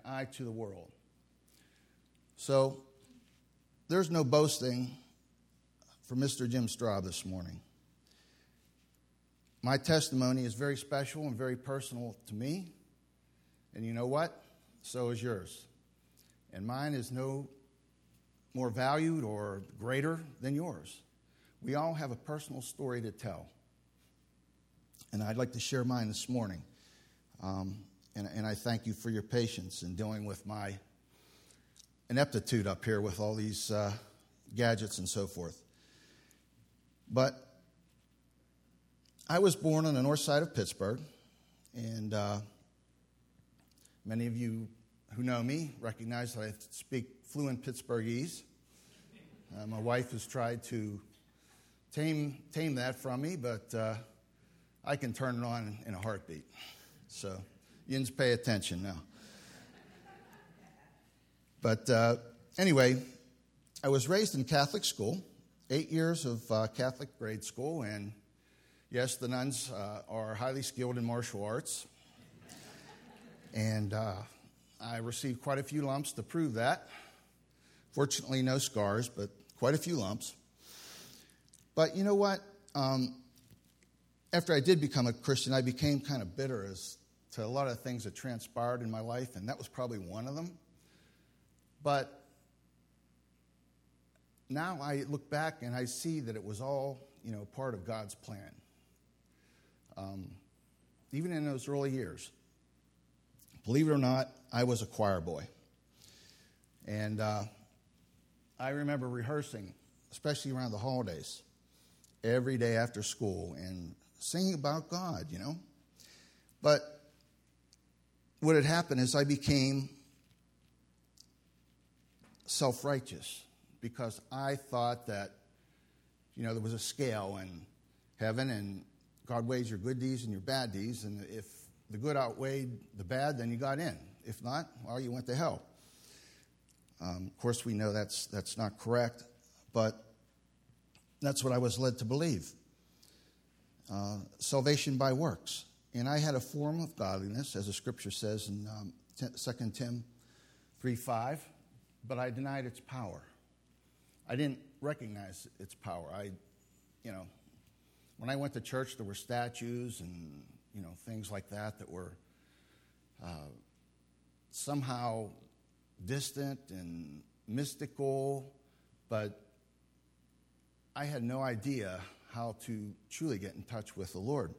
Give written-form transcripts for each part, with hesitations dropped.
eye to the world. So there's no boasting for Mr. Jim Straub this morning. My testimony is very special and very personal to me. And you know what? So is yours. And mine is no more valued or greater than yours. We all have a personal story to tell. And I'd like to share mine this morning. And I thank you for your patience in dealing with my ineptitude up here with all these gadgets and so forth. But I was born on the north side of Pittsburgh, and many of you who know me recognize that I speak fluent Pittsburghese. My wife has tried to tame that from me, but I can turn it on in a heartbeat. So, yins, pay attention now. But anyway, I was raised in Catholic school, 8 years of Catholic grade school, and yes, the nuns are highly skilled in martial arts. And I received quite a few lumps to prove that. Fortunately, no scars, but quite a few lumps. But you know what? After I did become a Christian, I became kind of bitter as to a lot of things that transpired in my life, and that was probably one of them. But now I look back and I see that it was all, part of God's plan. Even in those early years. Believe it or not, I was a choir boy. And I remember rehearsing, especially around the holidays, every day after school and singing about God, But what had happened is I became self-righteous because I thought that, there was a scale in heaven and God weighs your good deeds and your bad deeds, and if the good outweighed the bad, then you got in. If not, well, you went to hell. Of course, we know that's not correct, but that's what I was led to believe. Salvation by works. And I had a form of godliness, as the scripture says in 2 Tim 3:5, but I denied its power. I didn't recognize its power. When I went to church, there were statues and, things like that were somehow distant and mystical, but I had no idea how to truly get in touch with the Lord.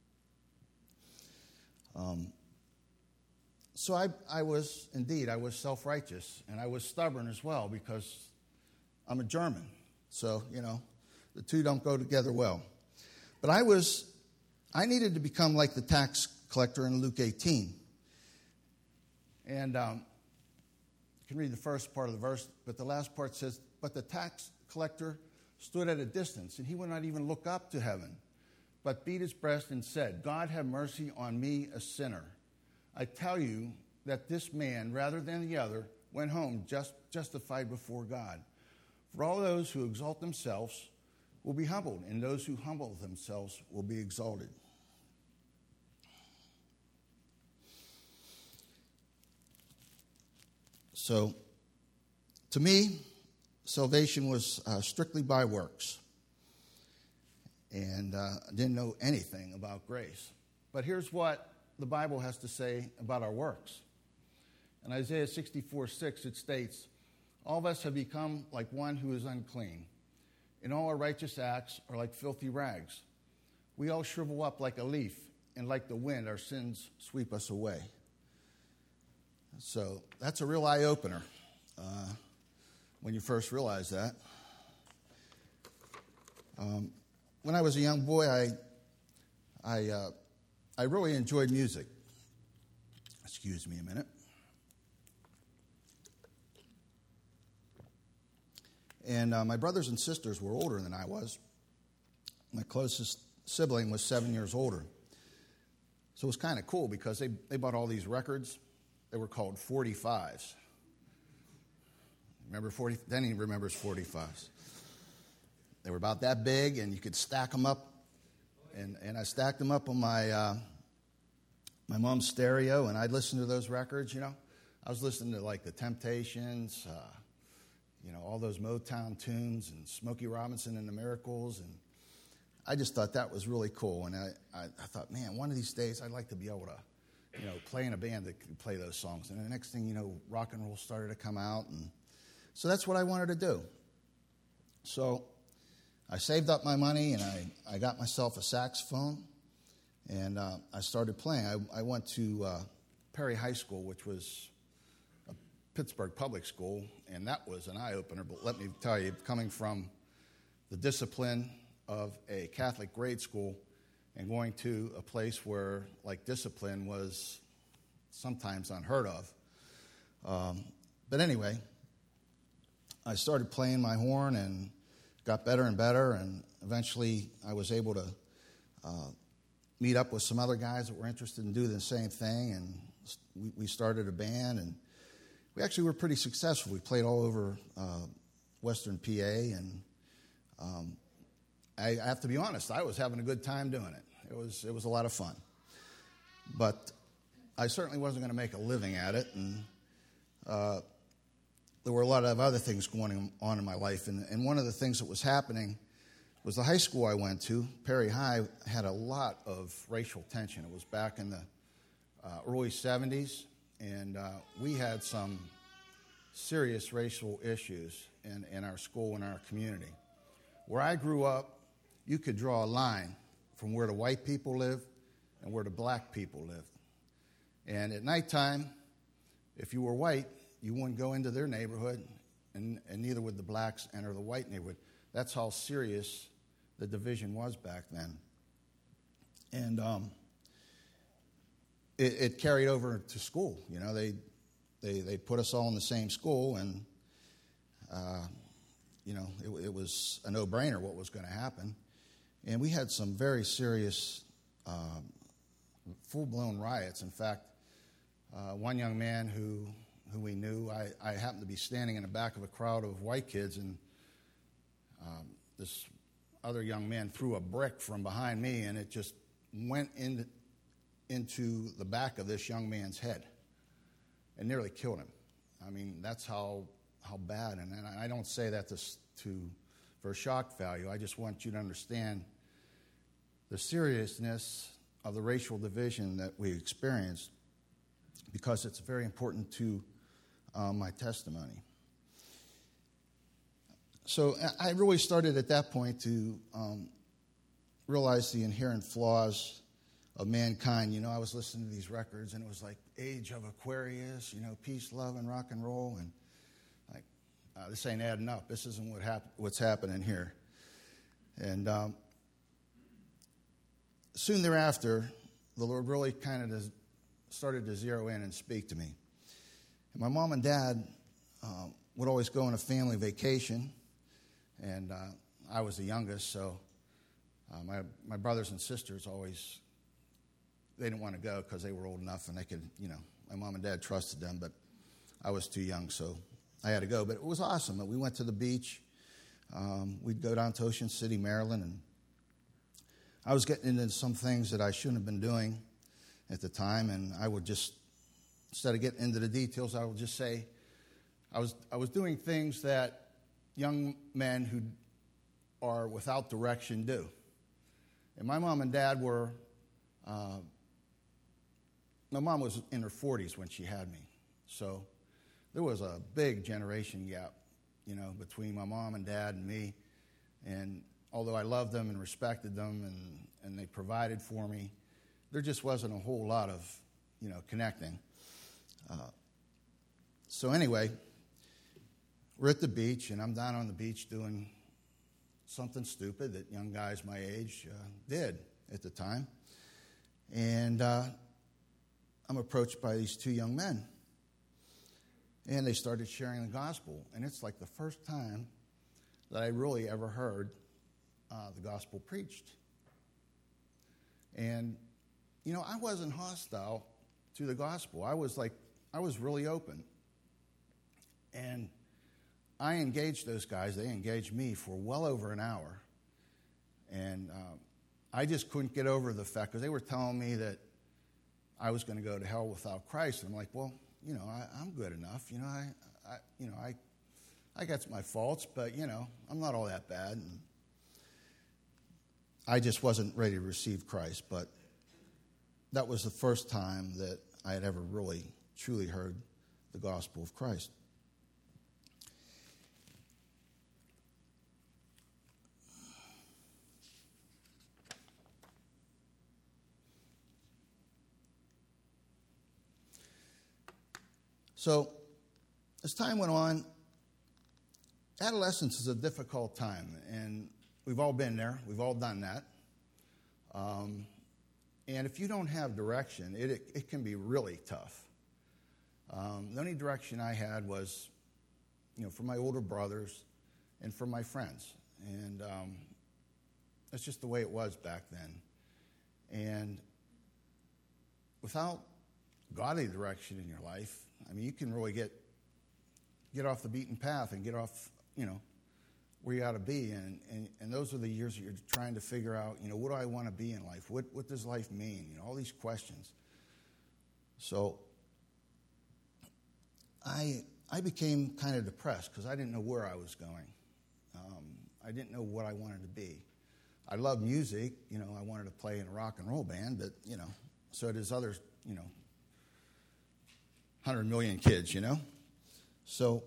So I was self-righteous, and I was stubborn as well because I'm a German. So, the two don't go together well. But I needed to become like the tax collector in Luke 18. And you can read the first part of the verse, but the last part says, but the tax collector stood at a distance, and he would not even look up to heaven, but beat his breast and said, God have mercy on me, a sinner. I tell you that this man, rather than the other, went home justified before God. For all those who exalt themselves will be humbled, and those who humble themselves will be exalted. So, to me, salvation was strictly by works. And I didn't know anything about grace. But here's what the Bible has to say about our works. In Isaiah 64:6, it states, all of us have become like one who is unclean, and all our righteous acts are like filthy rags. We all shrivel up like a leaf, and like the wind, our sins sweep us away. So that's a real eye-opener when you first realize that. When I was a young boy, I really enjoyed music. Excuse me a minute. And my brothers and sisters were older than I was. My closest sibling was 7 years older. So it was kind of cool because they bought all these records. They were called 45s. Remember 40? Denny remembers 45s. They were about that big, and you could stack them up. And I stacked them up on my mom's stereo, and I'd listen to those records, I was listening to like the Temptations, all those Motown tunes and Smokey Robinson and the Miracles, and I just thought that was really cool. And I thought, man, one of these days I'd like to be able to, play in a band that could play those songs. And the next thing you know, rock and roll started to come out, and so that's what I wanted to do. So I saved up my money, and I got myself a saxophone, and I started playing. I went to Perry High School, which was a Pittsburgh public school, and that was an eye-opener. But let me tell you, coming from the discipline of a Catholic grade school and going to a place where, like, discipline was sometimes unheard of. But anyway, I started playing my horn and got better and better, and eventually I was able to meet up with some other guys that were interested in doing the same thing, and we started a band, and we actually were pretty successful. We played all over Western PA, and I have to be honest, I was having a good time doing it. It was a lot of fun. But I certainly wasn't going to make a living at it, and there were a lot of other things going on in my life. And one of the things that was happening was the high school I went to, Perry High, had a lot of racial tension. It was back in the early 70s, and we had some serious racial issues in our school and our community. Where I grew up, you could draw a line from where the white people lived and where the black people lived. And at nighttime, if you were white, you wouldn't go into their neighborhood, and neither would the blacks enter the white neighborhood. That's how serious the division was back then. And it carried over to school. They put us all in the same school, and it was a no-brainer what was going to happen. And we had some very serious, full-blown riots. In fact, one young man who we knew, I happened to be standing in the back of a crowd of white kids, and this other young man threw a brick from behind me, and it just went into the back of this young man's head and nearly killed him. I mean, that's how bad. And I don't say that for shock value. I just want you to understand the seriousness of the racial division that we experienced, because it's very important to my testimony. So I really started at that point to realize the inherent flaws of mankind. I was listening to these records, and it was like Age of Aquarius, peace, love, and rock and roll, and like, this ain't adding up. This isn't what's happening here. And soon thereafter, the Lord really kind of started to zero in and speak to me. And my mom and dad would always go on a family vacation, and I was the youngest, so my brothers and sisters they didn't want to go because they were old enough and they could, my mom and dad trusted them, but I was too young, so I had to go. But it was awesome. We went to the beach. We'd go down to Ocean City, Maryland, and I was getting into some things that I shouldn't have been doing at the time, and I would just, instead of getting into the details, I would just say I was doing things that young men who are without direction do. And my mom and dad were, my mom was in her 40s when she had me, so there was a big generation gap, between my mom and dad and me. And although I loved them and respected them and they provided for me, there just wasn't a whole lot of, connecting. So anyway, we're at the beach, and I'm down on the beach doing something stupid that young guys my age did at the time. And I'm approached by these two young men. And they started sharing the gospel. And it's like the first time that I really ever heard the gospel preached. And, I wasn't hostile to the gospel. I was really open. And I engaged those guys. They engaged me for well over an hour. And I just couldn't get over the fact, because they were telling me that I was going to go to hell without Christ. And I'm like, well, I'm good enough. I got my faults, but, I'm not all that bad. And I just wasn't ready to receive Christ, but that was the first time that I had ever really, truly heard the gospel of Christ. So, as time went on, adolescence is a difficult time, and we've all been there. We've all done that. And if you don't have direction, it can be really tough. The only direction I had was, from my older brothers and from my friends. And that's just the way it was back then. And without godly direction in your life, you can really get off the beaten path and get off, where you ought to be. And those are the years that you're trying to figure out, what do I want to be in life? What does life mean? All these questions. So I became kind of depressed because I didn't know where I was going. I didn't know what I wanted to be. I love music. I wanted to play in a rock and roll band, but, so does others, 100 million kids, So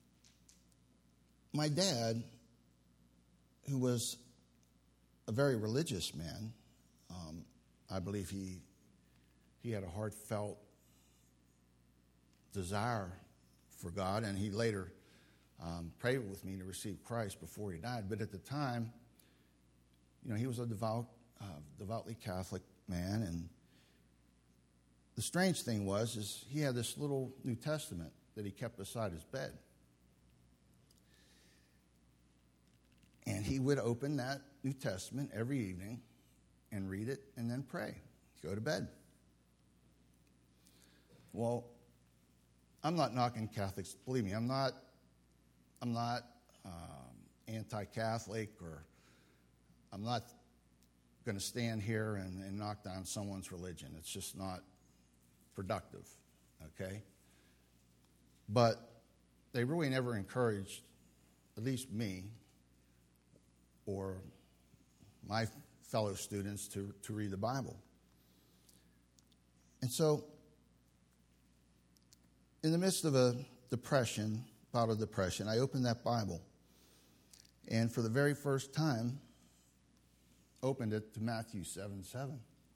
my dad, who was a very religious man, I believe he had a heartfelt desire for God, and he later prayed with me to receive Christ before he died. But at the time, he was a devoutly Catholic man, and the strange thing is he had this little New Testament that he kept beside his bed. And he would open that New Testament every evening and read it and then pray. Go to bed. Well, I'm not knocking Catholics. Believe me, I'm not anti-Catholic, or I'm not going to stand here and knock down someone's religion. It's just not productive, okay? But they really never encouraged, at least me or my fellow students, to read the Bible. And so, in the midst of a bout of depression, I opened that Bible, and for the very first time, opened it to Matthew 7:7.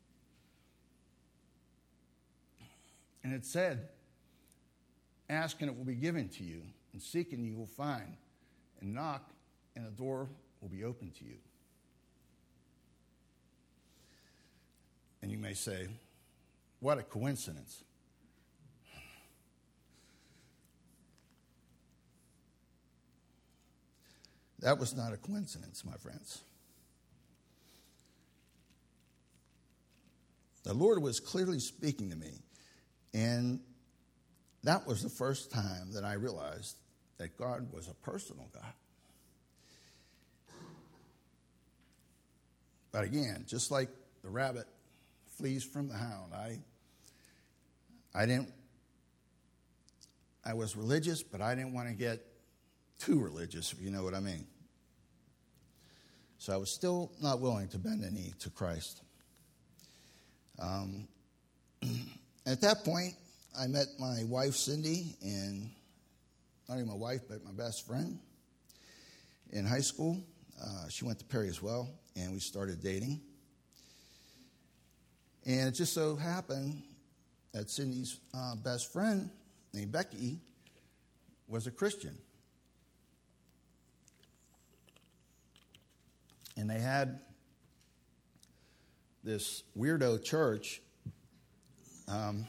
And it said, "Ask and it will be given to you, and seek and you will find, and knock and the door will be open to you." And you may say, what a coincidence. That was not a coincidence, my friends. The Lord was clearly speaking to me, and that was the first time that I realized that God was a personal God. But again, just like the rabbit flees from the hound, I was religious, but I didn't want to get too religious, if you know what I mean. So I was still not willing to bend the knee to Christ. At that point, I met my wife, Cindy, and not even my wife, but my best friend in high school. She went to Perry as well, and we started dating. And it just so happened that Cindy's best friend, named Becky, was a Christian. And they had this weirdo church on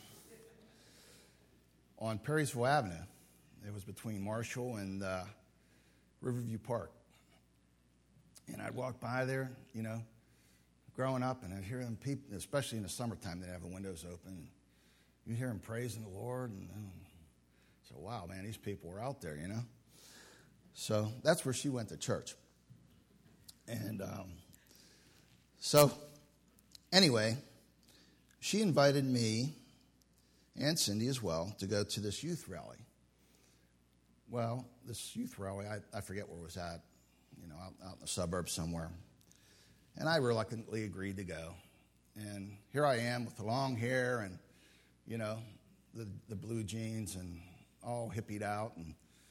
Perrysville Avenue. It was between Marshall and Riverview Park. And I'd walk by there, growing up, and I'd hear them people, especially in the summertime, they'd have the windows open. You'd hear them praising the Lord, and so, wow, man, these people were out there, So that's where she went to church. And so, anyway, she invited me and Cindy as well, to go to this youth rally. Well, this youth rally, I forget where it was at, out in the suburbs somewhere. And I reluctantly agreed to go. And here I am with the long hair and, the blue jeans and all hippied out. And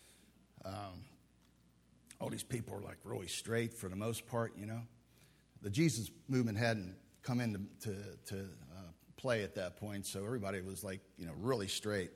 all these people are like really straight for the most part, The Jesus movement hadn't come into play at that point, so everybody was like, really straight.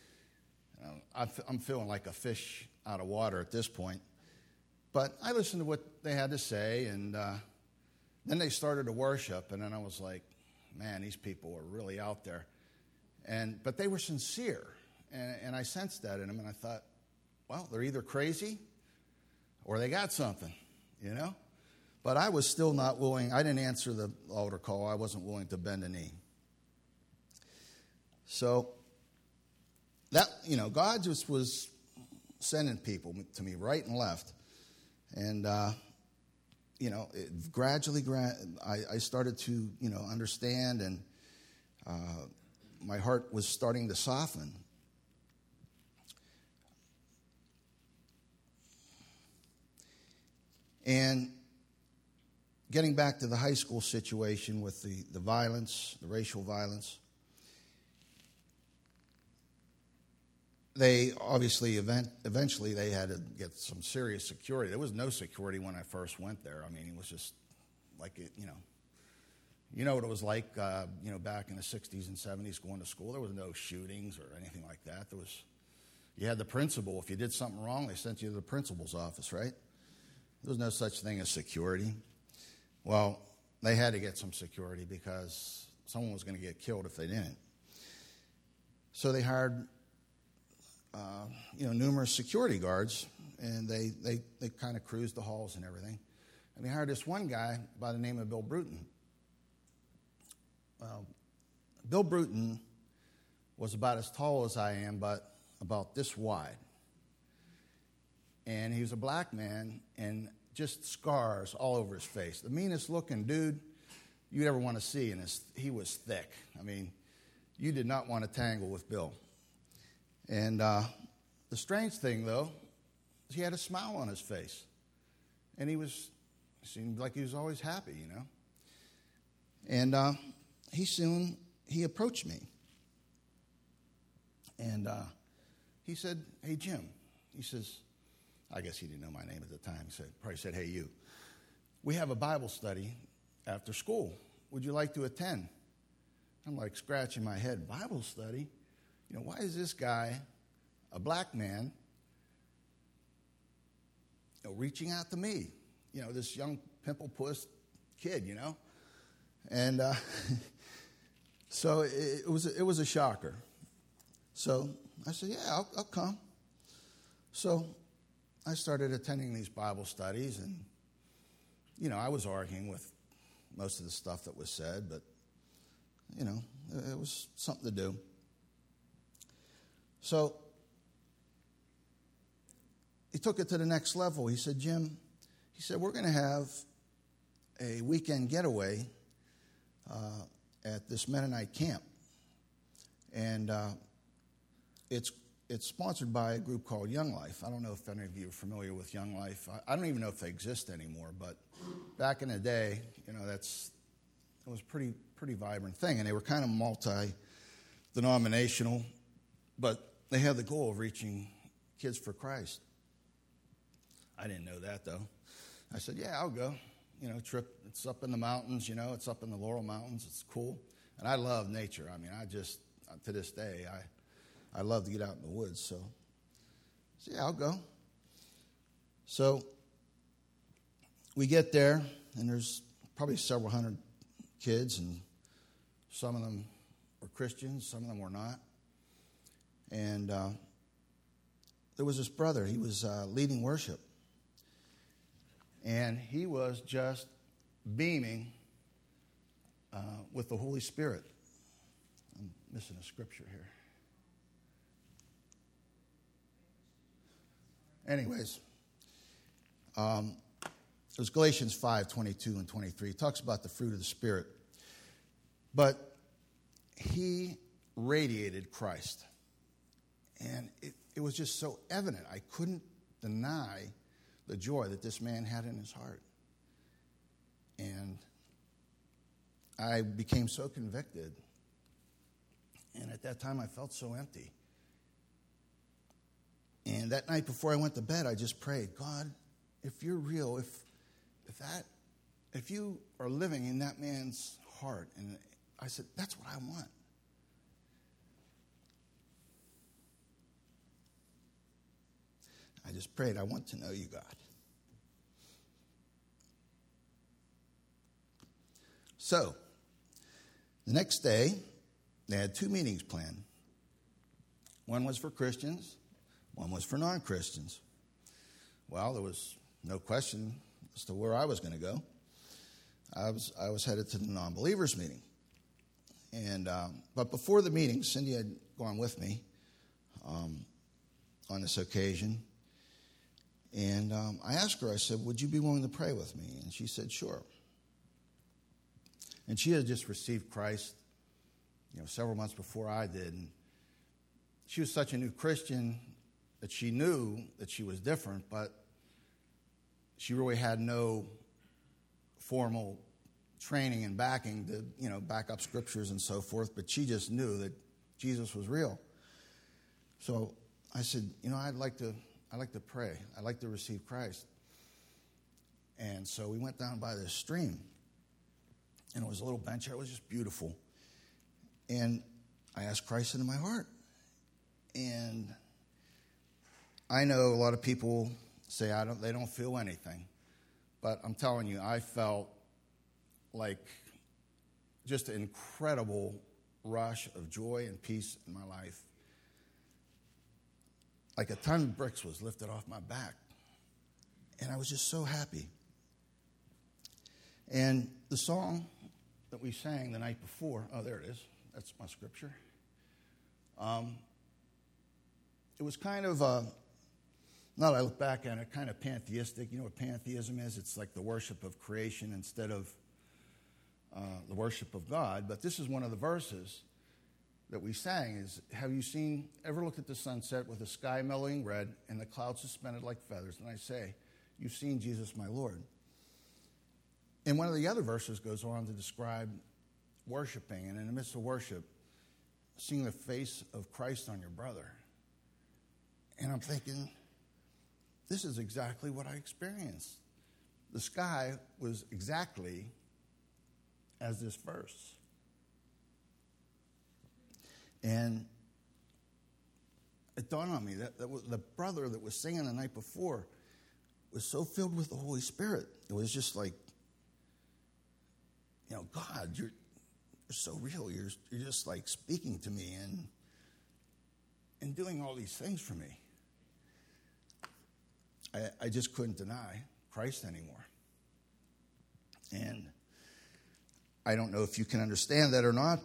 I'm feeling like a fish out of water at this point. But I listened to what they had to say, and then they started to worship, and then I was like, man, these people are really out there. But they were sincere, and I sensed that in them, and I thought, well, they're either crazy or they got something, But I was still not willing. I didn't answer the altar call. I wasn't willing to bend a knee. So that, God just was sending people to me right and left. And, gradually, I started to, understand, and my heart was starting to soften. And getting back to the high school situation with the violence, the racial violence, they obviously eventually they had to get some serious security. There was no security when I first went there. I mean, it was just like you know what it was like, back in the 60s and 70s going to school. There was no shootings or anything like that. You had the principal. If you did something wrong, they sent you to the principal's office, right? There was no such thing as security. Well, they had to get some security because someone was going to get killed if they didn't. So they hired numerous security guards, and they kind of cruised the halls and everything. And they hired this one guy by the name of Bill Bruton. Bill Bruton was about as tall as I am, but about this wide. And he was a black man, and just scars all over his face. The meanest looking dude you'd ever want to see, and he was thick. I mean, you did not want to tangle with Bill. And the strange thing, though, is he had a smile on his face. And seemed like he was always happy, And he approached me. And he said, "Hey, Jim," he says, I guess he didn't know my name at the time. He probably said, "Hey, you. We have a Bible study after school. Would you like to attend?" I'm like scratching my head. Bible study? Why is this guy, a black man, reaching out to me? This young pimple puss kid, And so it was a shocker. So I said, "Yeah, I'll come." So I started attending these Bible studies, and, I was arguing with most of the stuff that was said, but, it was something to do. So he took it to the next level. He said, "Jim," he said, "we're going to have a weekend getaway at this Mennonite camp. And it's sponsored by a group called Young Life." I don't know if any of you are familiar with Young Life. I don't even know if they exist anymore, but back in the day, it was a pretty vibrant thing, and they were kind of multi-denominational, but they had the goal of reaching kids for Christ. I didn't know that, though. I said, "Yeah, I'll go. Trip. It's up in the mountains, it's up in the Laurel Mountains. It's cool." And I love nature. I mean, to this day, I love to get out in the woods. So "Yeah, I'll go." So we get there, and there's probably several hundred kids, and some of them were Christians, some of them were not. And there was this brother. He was leading worship. And he was just beaming with the Holy Spirit. I'm missing a scripture here. Anyways, it was Galatians 5:22 and 23. It talks about the fruit of the Spirit. But he radiated Christ. And it was just so evident. I couldn't deny the joy that this man had in his heart. And I became so convicted. And at that time, I felt so empty. And that night before I went to bed, I just prayed, God, if you're real, if you are living in that man's heart, and I said, that's what I want. I just prayed, I want to know you, God. So, the next day, they had 2 meetings planned. One was for Christians, one was for non-Christians. Well, there was no question as to where I was going to go. I was headed to the non-believers meeting. And but before the meeting, Cindy had gone with me on this occasion. And I asked her, I said, would you be willing to pray with me? And she said, sure. And she had just received Christ, several months before I did. And she was such a new Christian that she knew that she was different, but she really had no formal training and backing to, back up scriptures and so forth. But she just knew that Jesus was real. So I said, I'd like to pray. I'd like to receive Christ. And so we went down by this stream. And it was a little bench there. It was just beautiful. And I asked Christ into my heart. And I know a lot of people say they don't feel anything. But I'm telling you, I felt like just an incredible rush of joy and peace in my life. Like a ton of bricks was lifted off my back. And I was just so happy. And the song that we sang the night before, oh, there it is. That's my scripture. It was kind of, now that I look back at it, kind of pantheistic. You know what pantheism is? It's like the worship of creation instead of the worship of God. But this is one of the verses that we sang is, have you ever looked at the sunset with the sky mellowing red and the clouds suspended like feathers? And I say, you've seen Jesus, my Lord. And one of the other verses goes on to describe worshiping, and in the midst of worship, seeing the face of Christ on your brother. And I'm thinking, this is exactly what I experienced. The sky was exactly as this verse. And it dawned on me that the brother that was singing the night before was so filled with the Holy Spirit. It was just like, God, you're so real. You're just like speaking to me and doing all these things for me. I just couldn't deny Christ anymore. And I don't know if you can understand that or not,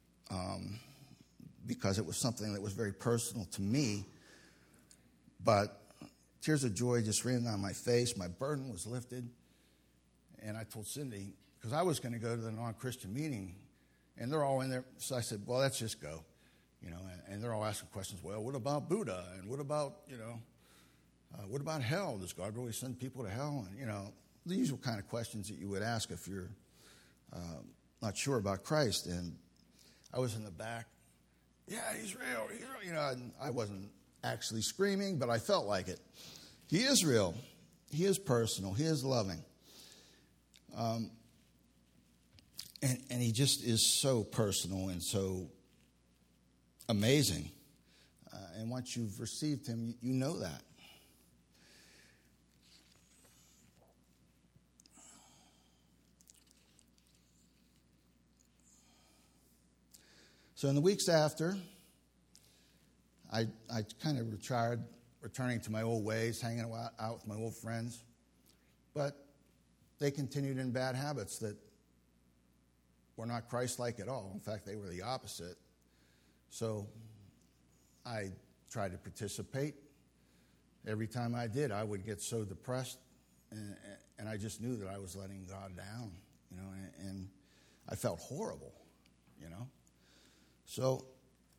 because it was something that was very personal to me. But tears of joy just ran down my face. My burden was lifted. And I told Cindy, because I was going to go to the non-Christian meeting, and they're all in there. So I said, well, let's just go. And they're all asking questions. Well, what about Buddha? And what about, what about hell? Does God really send people to hell? And, the usual kind of questions that you would ask if you're not sure about Christ. And I was in the back. Yeah, he's real. He's real. And I wasn't actually screaming, but I felt like it. He is real. He is personal. He is loving. And he just is so personal and so amazing. And once you've received him, you know that. So in the weeks after, I kind of tried returning to my old ways, hanging out with my old friends. But they continued in bad habits that were not Christ-like at all. In fact, they were the opposite. So I tried to participate. Every time I did, I would get so depressed, and I just knew that I was letting God down, and I felt horrible, So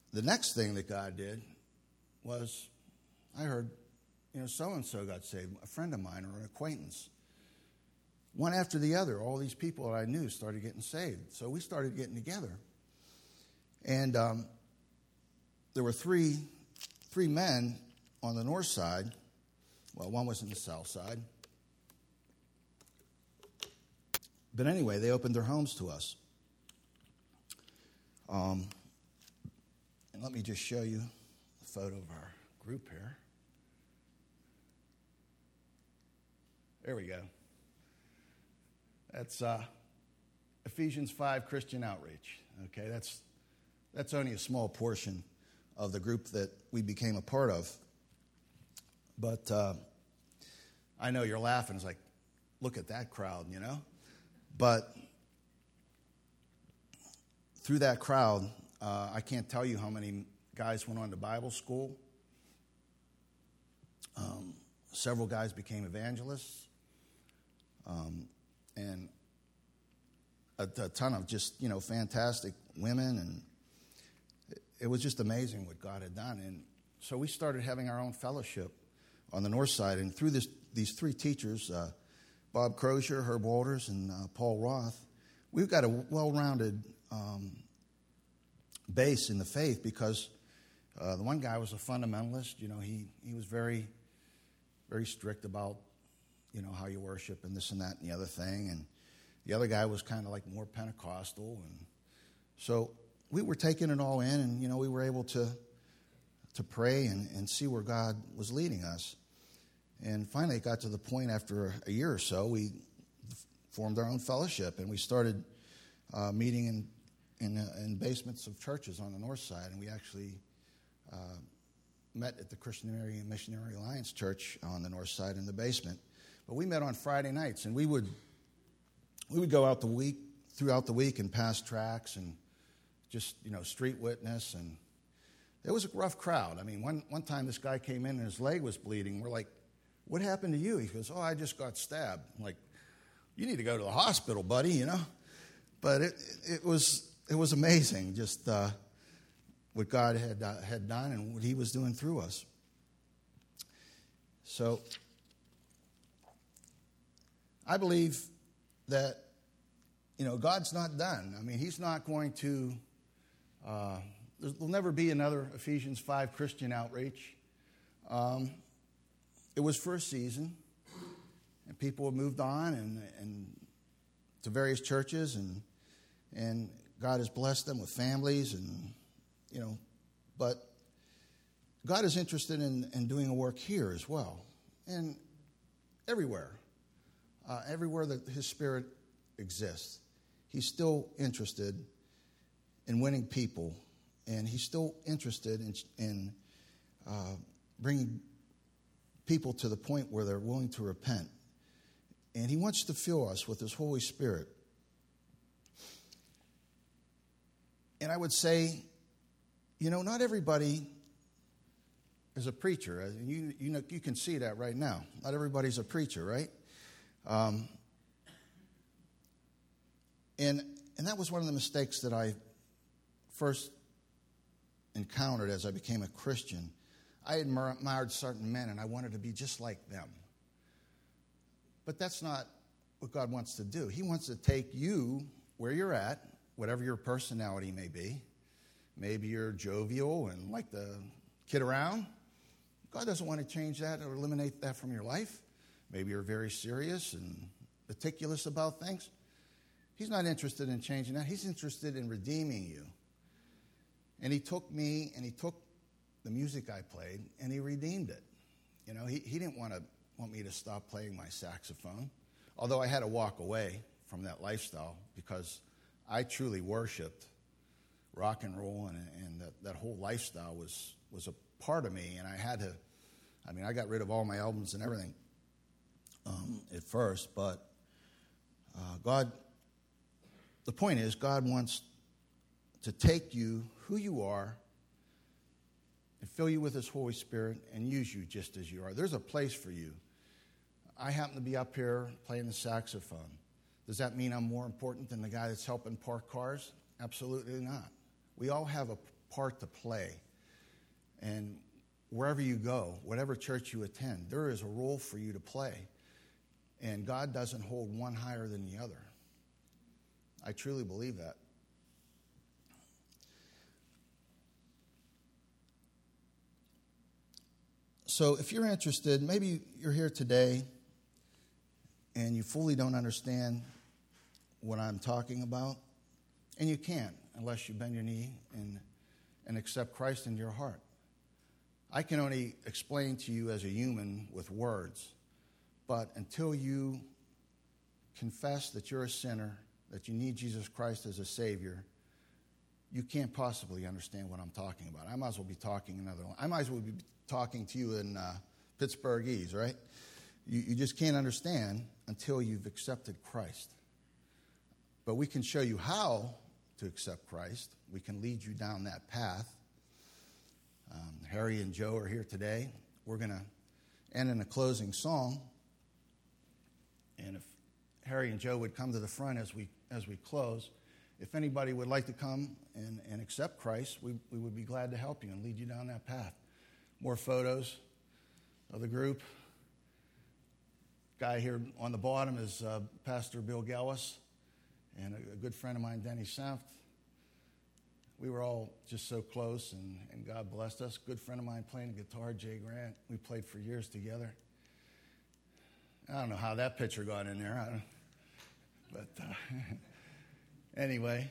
the next thing that God did was I heard, so-and-so got saved, a friend of mine or an acquaintance. One after the other, all these people that I knew started getting saved. So we started getting together. And there were three men on the north side. Well, one was on the south side. But anyway, they opened their homes to us. And let me just show you a photo of our group here. There we go. That's Ephesians 5 Christian Outreach. Okay, that's only a small portion of the group that we became a part of. But I know you're laughing. It's like, look at that crowd, But through that crowd, I can't tell you how many guys went on to Bible school. Several guys became evangelists. And a ton of just, fantastic women. And it was just amazing what God had done. And so we started having our own fellowship on the north side. And through these three teachers, Bob Crozier, Herb Walters, and Paul Roth, we've got a well-rounded base in the faith because the one guy was a fundamentalist. He was very, very strict about, how you worship and this and that and the other thing. And the other guy was kind of like more Pentecostal. And so we were taking it all in, and, we were able to pray and see where God was leading us. And finally it got to the point after a year or so, we formed our own fellowship, and we started meeting in basements of churches on the north side. And we actually met at the Christian Missionary Alliance Church on the north side in the basement. But we met on Friday nights, and we would go out throughout the week and pass tracts and just, street witness. And it was a rough crowd. I mean, one time this guy came in and his leg was bleeding. We're like, what happened to you? He goes, I just got stabbed. I'm like, you need to go to the hospital, buddy, But it was amazing just what God had done and what he was doing through us. So I believe that, God's not done. I mean, he's not going to, there'll never be another Ephesians 5 Christian Outreach. It was for a season, and people have moved on and to various churches, and God has blessed them with families, and, but God is interested in doing a work here as well, and everywhere. Everywhere that his Spirit exists, he's still interested in winning people, and he's still interested in bringing people to the point where they're willing to repent. And he wants to fill us with his Holy Spirit. And I would say, not everybody is a preacher. And you can see that right now. Not everybody's a preacher, right? And that was one of the mistakes that I first encountered as I became a Christian. I admired certain men, and I wanted to be just like them. But that's not what God wants to do. He wants to take you where you're at, whatever your personality may be. Maybe you're jovial and like to kid around. God doesn't want to change that or eliminate that from your life. Maybe you're very serious and meticulous about things. He's not interested in changing that. He's interested in redeeming you. And he took me and he took the music I played and he redeemed it. He didn't want me to stop playing my saxophone, although I had to walk away from that lifestyle because I truly worshiped rock and roll, and that whole lifestyle was a part of me, and I got rid of all my albums and everything at first, but the point is, God wants to take you, who you are, and fill you with his Holy Spirit and use you just as you are. There's a place for you. I happen to be up here playing the saxophone. Does that mean I'm more important than the guy that's helping park cars? Absolutely not. We all have part to play. And wherever you go, whatever church you attend, there is a role for you to play. And God doesn't hold one higher than the other. I truly believe that. So if you're interested, maybe you're here today and you fully don't understand what I'm talking about, and you can't unless you bend your knee and accept Christ into your heart. I can only explain to you as a human with words, but until you confess that you're a sinner, that you need Jesus Christ as a Savior, you can't possibly understand what I'm talking about. I might as well be talking another one. I might as well be talking to you in Pittsburghese, right? You just can't understand until you've accepted Christ. But we can show you how to accept Christ. We can lead you down that path. Harry and Joe are here today. We're going to end in a closing song. And if Harry and Joe would come to the front as we close, if anybody would like to come and accept Christ, we would be glad to help you and lead you down that path. More photos of the group. Guy here on the bottom is Pastor Bill Gellis and a good friend of mine, Denny Senft. We were all just so close, and God blessed us. Good friend of mine playing guitar, Jay Grant. We played for years together. I don't know how that picture got in there, but anyway,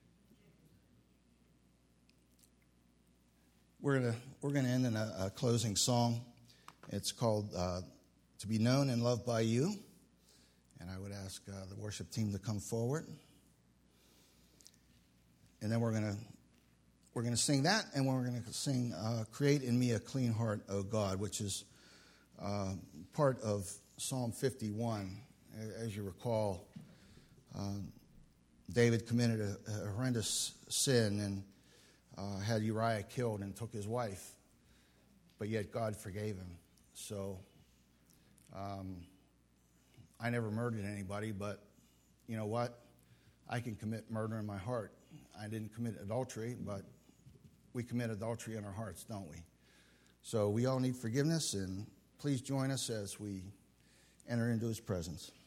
we're gonna end in a closing song. It's called "To Be Known and Loved by You," and I would ask the worship team to come forward, and then we're gonna sing that, and we're gonna sing "Create in Me a Clean Heart, O God," which is part of Psalm 51. As you recall, David committed a horrendous sin and had Uriah killed and took his wife, but yet God forgave him. So I never murdered anybody, but you know what? I can commit murder in my heart. I didn't commit adultery, but we commit adultery in our hearts, don't we? So we all need forgiveness, and please join us as we enter into his presence.